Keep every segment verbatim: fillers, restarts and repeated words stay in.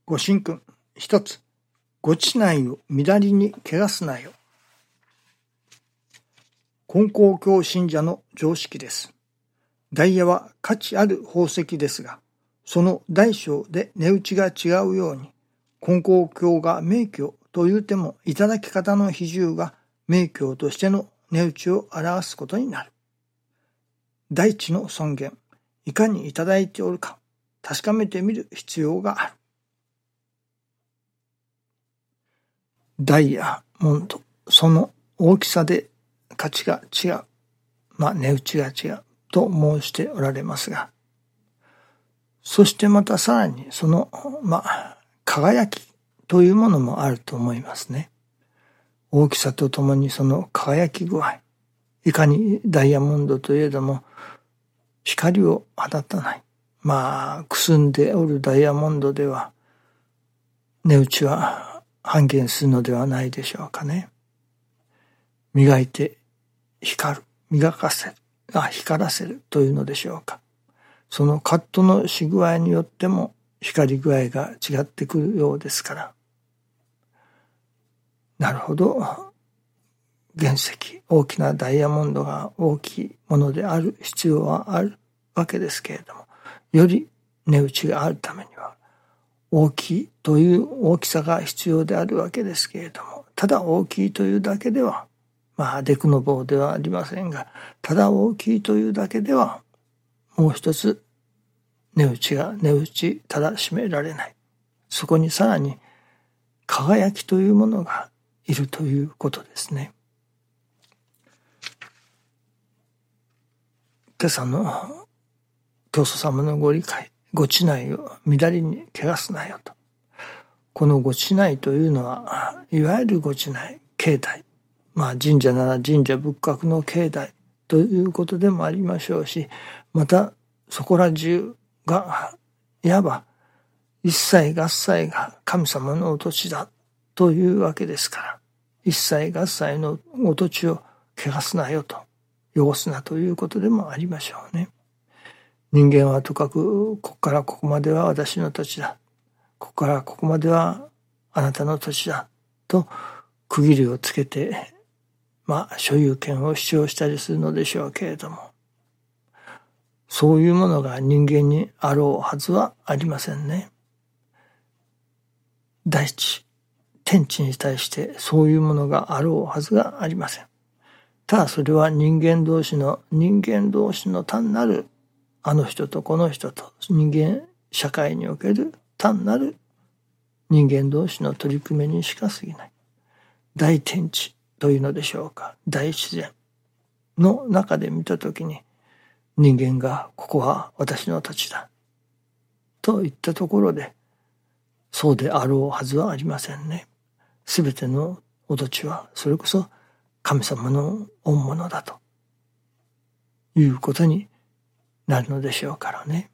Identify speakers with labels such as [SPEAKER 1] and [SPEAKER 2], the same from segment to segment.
[SPEAKER 1] ご神君一つ、ご地内を乱りに汚すなよ。金光教信者の常識です。ダイヤは価値ある宝石ですが、その大小で値打ちが違うように、金光教が名教というても、いただき方の比重が名教としての値打ちを表すことになる。大地の尊厳、いかにいただいておるか、確かめてみる必要がある。ダイヤモンド、その大きさで価値が違う、まあ値打ちが違うと申しておられますが、そしてまたさらにそのまあ輝きというものもあると思いますね。大きさとともにその輝き具合、いかにダイヤモンドといえども光を放たない、まあくすんでおるダイヤモンドでは値打ちは半減するのではないでしょうかね。磨いて光る、磨かせる、あ、光らせるというのでしょうか。そのカットのし具合によっても光り具合が違ってくるようですから。なるほど。原石、大きなダイヤモンドが大きいものである必要はあるわけですけれども、より値打ちがあるためには大きいという大きさが必要であるわけですけれども、ただ大きいというだけでは、まあデクの棒ではありませんが、ただ大きいというだけではもう一つ値打ちが値打ちただしめられない。そこにさらに輝きというものがいるということですね。今朝の教祖様のご理解、ご地内を乱りに汚すなよと。このご地内というのは、いわゆるご地内、境内。まあ神社なら神社仏閣の境内ということでもありましょうし、またそこら中が、いわば一切合切が神様のお土地だというわけですから、一切合切のお土地を汚すなよと、汚すなということでもありましょうね。人間はとかく、ここからここまでは私の土地だ。ここからここまではあなたの土地だ。と区切りをつけて、まあ所有権を主張したりするのでしょうけれども、そういうものが人間にあろうはずはありませんね。大地、天地に対してそういうものがあろうはずがありません。ただそれは人間同士の、人間同士の単なるあの人とこの人と人間社会における単なる人間同士の取り組みにしか過ぎない。大天地というのでしょうか。大自然の中で見たときに人間がここは私の土地だといったところでそうであろうはずはありませんね。すべてのお土地はそれこそ神様の御物だということになるのでしょうからね。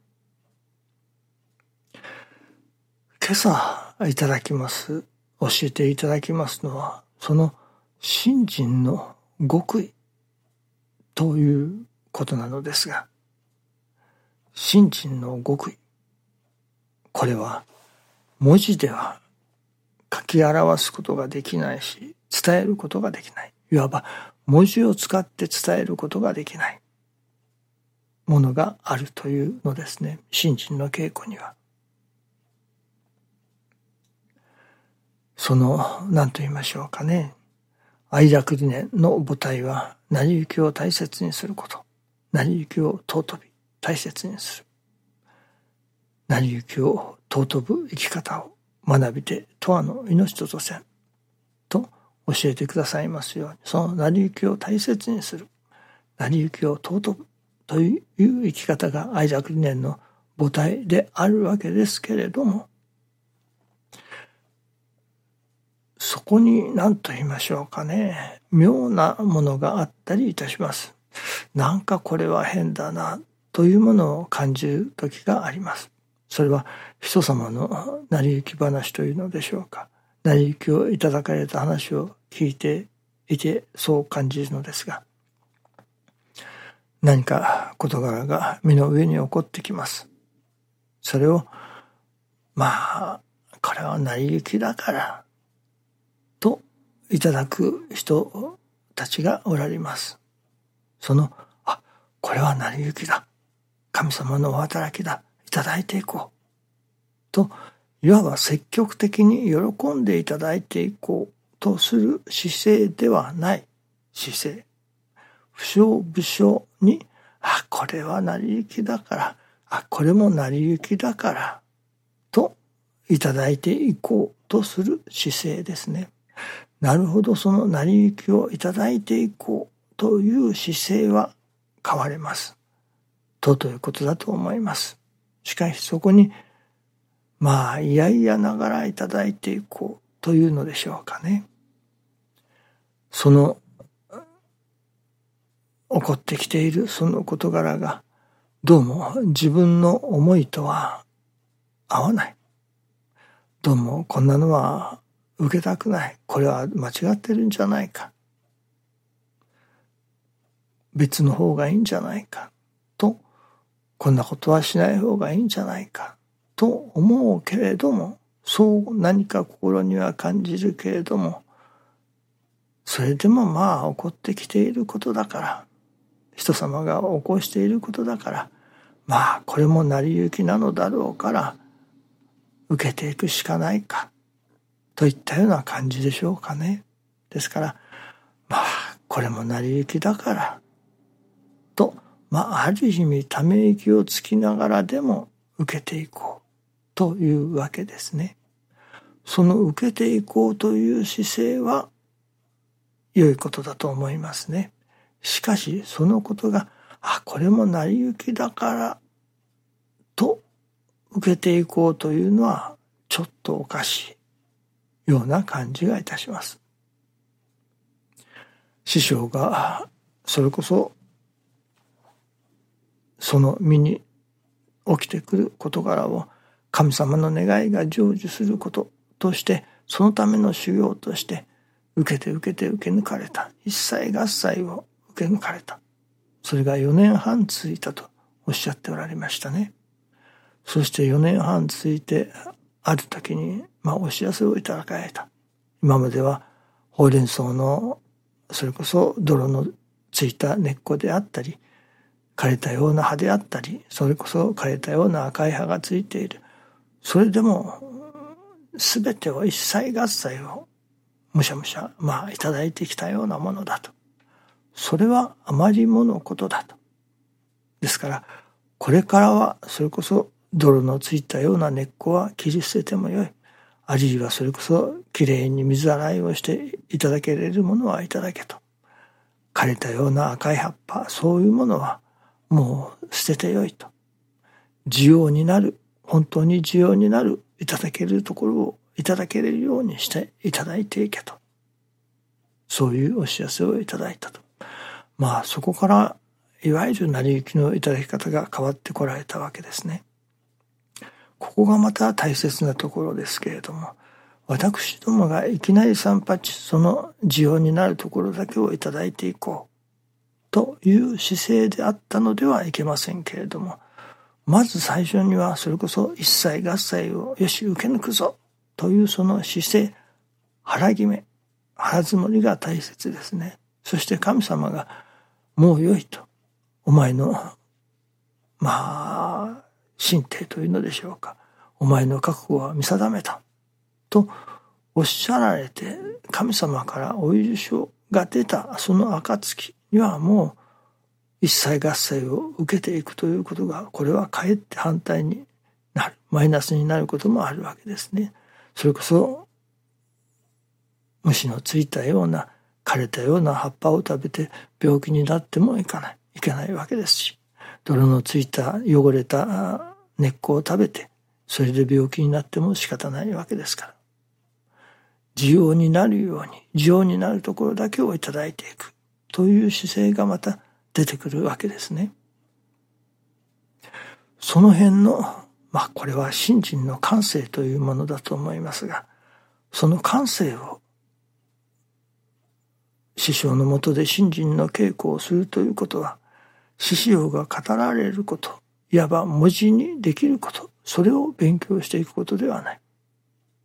[SPEAKER 1] 今朝いただきます、教えていただきますのは、その信心の極意ということなのですが、信心の極意、これは文字では書き表すことができないし、伝えることができない。いわば文字を使って伝えることができないものがあるというのですね。信心の稽古には。その、何と言いましょうかね。愛楽理念の母体は、成り行きを大切にすること。成り行きを尊び、大切にする。成り行きを尊ぶ生き方を学びて、永遠の命ととせん。と教えてくださいますように、その成り行きを大切にする。成り行きを尊ぶという生き方が愛楽理念の母体であるわけですけれども、そこに何と言いましょうかね、妙なものがあったりいたします。なんかこれは変だなというものを感じる時があります。それは人様の成り行き話というのでしょうか。成り行きをいただかれた話を聞いていてそう感じるのですが、何か事柄が身の上に起こってきます。それをまあこれは成り行きだからといただく人たちがおられます。そのあこれは成り行きだ、神様のお働きだ、いただいていこうと、いわば積極的に喜んでいただいていこうとする姿勢ではない姿勢、不祥不祥にあこれは成り行きだから、あこれも成り行きだからといただいていこうとする姿勢ですね。なるほど、その成り行きをいただいていこうという姿勢は変われます。とということだと思います。しかしそこにまあいやいやながらいただいていこうというのでしょうかね。その起こってきているその事柄がどうも自分の思いとは合わない。どうもこんなのは受けたくない。これは間違ってるんじゃないか。別の方がいいんじゃないか。と、こんなことはしない方がいいんじゃないか。と思うけれども、そう何か心には感じるけれども、それでもまあ起こってきていることだから、人様が起こしていることだから、まあこれも成り行きなのだろうから受けていくしかないかといったような感じでしょうかね。ですからまあこれも成り行きだからと、まあある意味ため息をつきながらでも受けていこうというわけですね。その受けていこうという姿勢は良いことだと思いますね。しかしそのことがあこれも成り行きだからと受けていこうというのはちょっとおかしいような感じがいたします。師匠がそれこそその身に起きてくる事柄を神様の願いが成就することとして、そのための修行として受けて受けて受け抜かれた、一切合切を受け抜かれた、それがよねんはん続いたとおっしゃっておられましたね。そしてよねんはん続いてある時にまあお知らせをいただかれた。今まではほうれん草のそれこそ泥のついた根っこであったり、枯れたような葉であったり、それこそ枯れたような赤い葉がついている。それでも全てを一切合切をむしゃむしゃまあいただいてきたようなものだと。それはあまりものことだと。ですからこれからはそれこそ泥のついたような根っこは切り捨ててもよい。あるいはそれこそきれいに水洗いをしていただけれるものはいただけと。枯れたような赤い葉っぱ、そういうものはもう捨ててよいと。需要になる、本当に需要になる、いただけるところをいただけるようにしていただいていけと。そういうお知らせをいただいたと。まあそこからいわゆる成り行きのいただき方が変わってこられたわけですね。ここがまた大切なところですけれども、私どもがいきなり三八その需要になるところだけをいただいていこうという姿勢であったのではいけませんけれども、まず最初にはそれこそ一切合切をよし受け抜くぞというその姿勢、腹決め、腹積もりが大切ですね。そして神様がもう良いと、お前のまあ心底というのでしょうか、お前の覚悟は見定めたとおっしゃられて、神様からお許しが出たその暁にはもう一切合切を受けていくということが、これはかえって反対になる、マイナスになることもあるわけですね。それこそ虫のついたような枯れたような葉っぱを食べて病気になってもいかないいけないわけですし、泥のついた汚れた根っこを食べてそれで病気になっても仕方ないわけですから、需要になるように需要になるところだけをいただいていくという姿勢がまた出てくるわけですね。その辺のまあこれは信心の感性というものだと思いますが、その感性を師匠のもとで信心の稽古をするということは、師匠が語られること、いわば文字にできること、それを勉強していくことではない。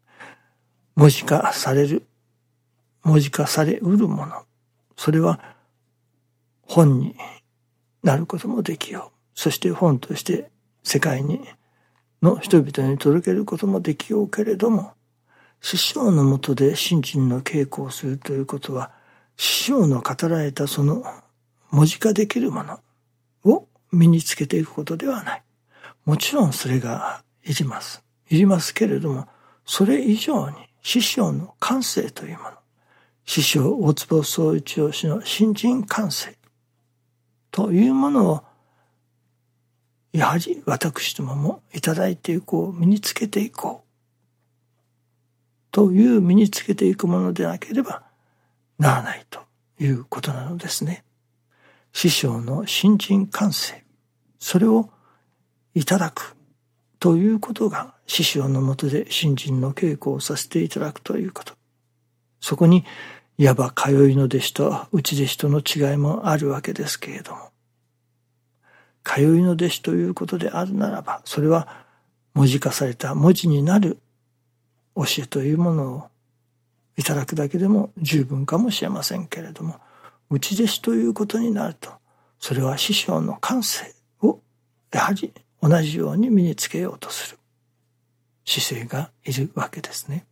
[SPEAKER 1] 文字化される、文字化されうるもの、それは本になることもできよう。そして本として世界にの人々に届けることもできようけれども、師匠のもとで信心の稽古をするということは、師匠の語られたその文字化できるものを身につけていくことではない。もちろんそれがいります。いりますけれども、それ以上に師匠の感性というもの、師匠大坪宗一郎氏の信心感性というものを、やはり私どももいただいていこう、身につけていこうという身につけていくものでなければならないということなのですね。師匠の信心感性、それをいただくということが師匠のもとで信心の稽古をさせていただくということ。そこにいわば通いの弟子と内弟子との違いもあるわけですけれども、通いの弟子ということであるならば、それは文字化された文字になる教えというものをいただくだけでも十分かもしれませんけれども、内弟子ということになると、それは師匠の感性をやはり同じように身につけようとする姿勢がいるわけですね。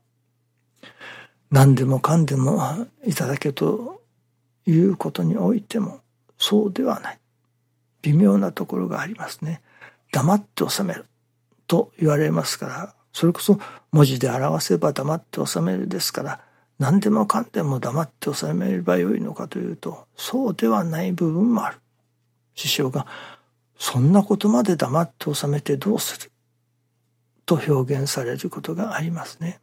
[SPEAKER 1] 何でもかんでもいただけということにおいてもそうではない。微妙なところがありますね。黙って収めると言われますから、それこそ文字で表せば黙って収めるですから、何でもかんでも黙って収めればよいのかというと、そうではない部分もある。師匠がそんなことまで黙って収めてどうすると表現されることがありますね。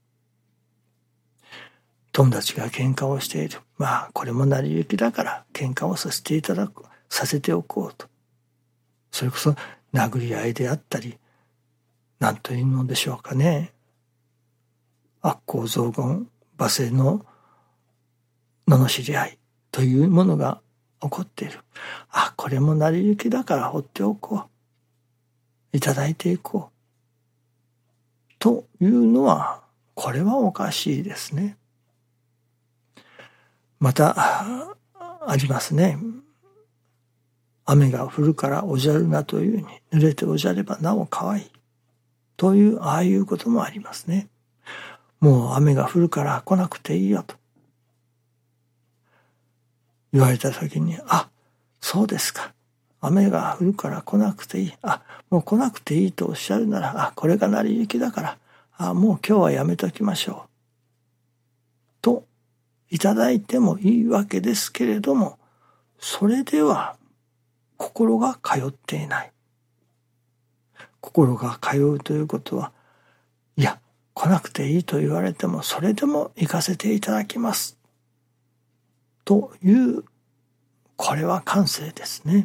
[SPEAKER 1] 友達が喧嘩をしている。まあこれも成り行きだから喧嘩をさせていただく、させておこうと。それこそ殴り合いであったり、何というのでしょうかね。悪行雑言、罵声の罵り合いというものが起こっている。あ、これも成り行きだから放っておこう。いただいていこう。というのは、これはおかしいですね。また、ありますね。雨が降るからおじゃるなというに、濡れておじゃればなお可愛い。という、ああいうこともありますね。もう雨が降るから来なくていいよと言われたときに、あ、そうですか。雨が降るから来なくていい。あ、もう来なくていいとおっしゃるなら、あ、これが成り行きだから、あ、もう今日はやめときましょう。といただいてもいいわけですけれども、それでは心が通っていない。心が通うということは、いや、来なくていいと言われても、それでも行かせていただきます。という、これは感性ですね。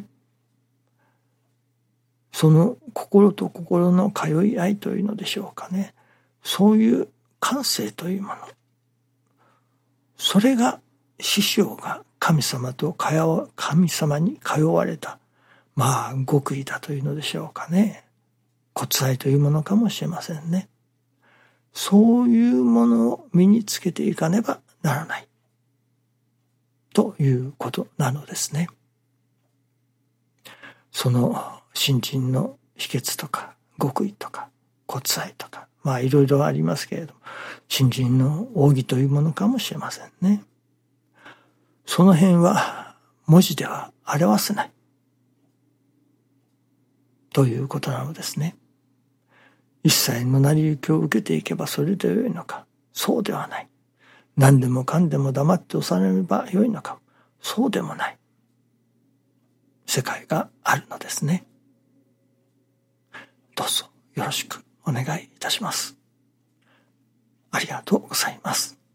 [SPEAKER 1] その心と心の通い合いというのでしょうかね。そういう感性というもの。それが師匠が神様と神様に通われた、まあ極意だというのでしょうかね。骨愛というものかもしれませんね。そういうものを身につけていかねばならないということなのですね。その信心の秘訣とか極意とか骨愛とか、まあいろいろありますけれども、信心の奥義というものかもしれませんね。その辺は文字では表せないということなのですね。一切の成り行きを受けていけばそれでよいのか、そうではない。何でもかんでも黙って収めればよいのか、そうでもない世界があるのですね。どうぞよろしくお願いいたします。ありがとうございます。